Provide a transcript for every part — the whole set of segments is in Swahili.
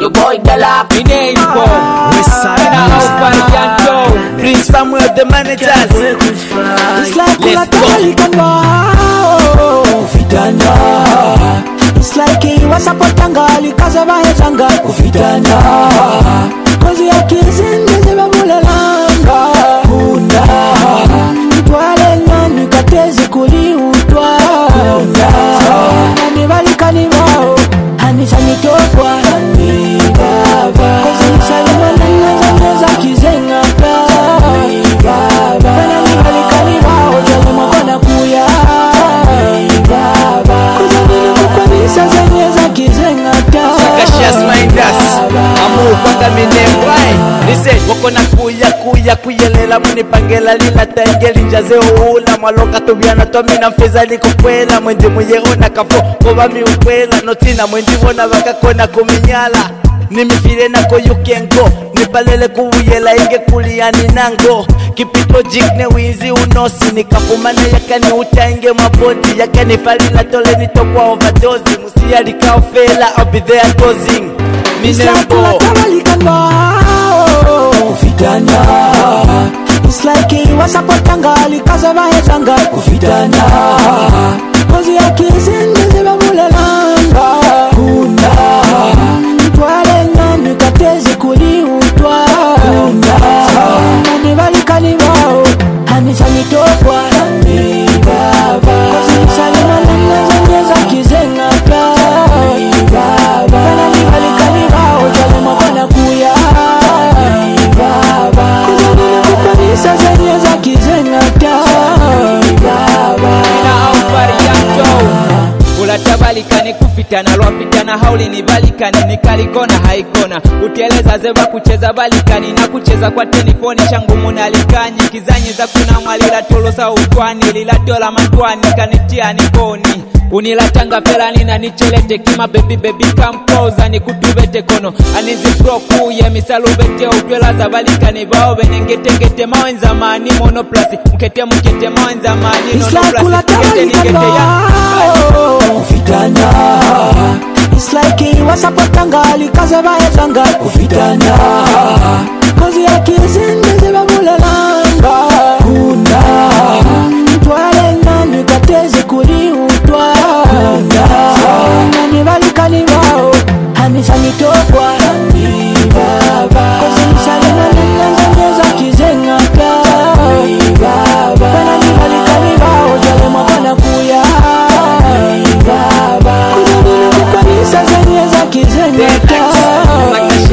Your boy Dalak, my name for Prince Samuel the managers. it's like let's go. It's like he was a potanga, likaza bahezanga kufitana. Kozi ya kizindi ziba mulelanga Kunda Twale nani katezi kuliutwa Kunda Nani balikani wao Hanisa nitokwa Nani baba Kozi nisalima nana zaneza kizenga Nani baba Nani balikani wao Jale mwakona kuya Nani baba Kozi nini mkwanisa zaneza kizenga Sakashas Minders Amu kwanga minembwai Listen, wakona kuya kuyelela munipangela lila taingeli njaze uula Mwaloka tubiana tomina mfeza liko kwela Mwendi muye ona kafo koba mi ukwela Notina mwendi wona wakakona kuminyala Nimifire nako you can go Nipalele kuuyela inge kuliani nango Kipito jikne wizi unosi Nikapumane yakani utainge maboti Yakani falila tole nitokwa overdose Musia lika ofela I'll be there dozing Minembo Kufitana It's like he was a potanga likaza bahezanga kufitana Kozi ya kizindi ziba mulelanga Kunda Twale nani katezi kuliutwa Kunda Nani balikani wao Hanisa nitokwa Nani baba Kozi nisalima nana zanyeza kizenga Nani baba Nani balikani wao Jale mwakona kuya Nani baba Kozi nini mkwanisa zanyeza kizenga Nani baba Ulatabalikane kufitana lwapitana hauli ni balikane nikalikona haikona utieleza zeba kucheza balikani na kucheza kwa telefoni changu munalikanyi kizanyi za kuna mwalila tolosa utwani lilatola matwani kanitia nikoni unilatanga pela nina nichelete kima baby kampoza nikutubete kono anizi proku ye misalubete utwela za balikani bao benengetengete mawenza mani monoplasi mkete mawenza mani nonoplasi mkete ningete ya kufitana It's like he was a potanga likaza bahezanga kufitana Kozi ya kizindi ziba mulelanga Kunda Twale nani katezi kuliutwa Kunda Nani balikani wao Hanisa nitokwa Nani baba Kozi nisalima nana zanyeza kizenga Nani baba Nani balikani wao Jale mwakona kuya Nani baba Kozi nini mkwanisa zanyeza kizenga Nani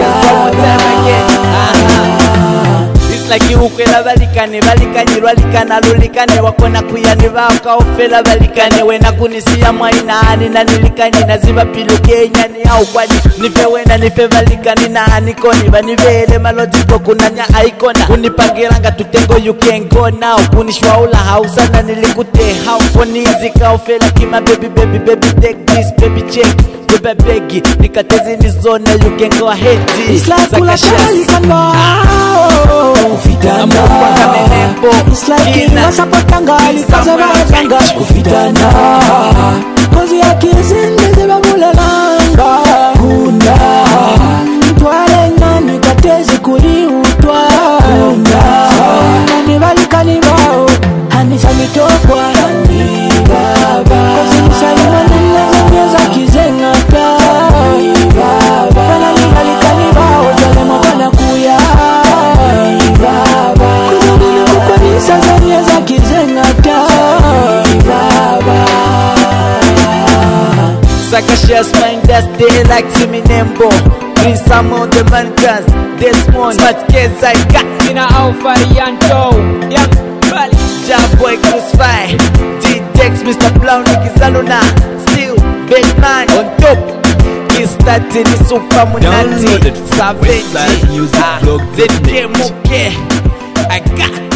baba It's like you ukwela balikane Balikanye lwalikana lulikane Wakona kuyani waka ofela balikane Wena kunisia mwaina ani na nilikani Naziba piluke nyani au kwani Nife wena nife balikani na anikoni Banivele malodiko kunanya aikona Unipangiranga tutengo you can go now Kunishwa ula hausa na nilikute How fonizi ka ofela kima baby take this baby check Beba begi nikatezi nizona you can go ahead It's like ulabalikana Kufitana It's like he was a potanga likaza bahezanga kufitana Kozi ya kizindi ziba mulelanga Kunda Twale nani katezi kuliutwa Kunda Nani balikani wao Hanisa nitokwa Nani baba Kozi nisalima nana zanyeza kizenga Nani baba Nani balikani wao Jale mwakona kuya Nani baba Kozi nini mkwanisa zanyeza kizenga Nani baba Sakashas Minders, they like Siminembo Prince Samuel the managers This one, Smart Kids I got Nina Alfarianto Young Bali Boy Crucify D-Tex, Mr. Brown, Nicky Salona Still, Big Man on top He's starting the super munati Downloaded from Savage website musicblog.net. ZK Muke I got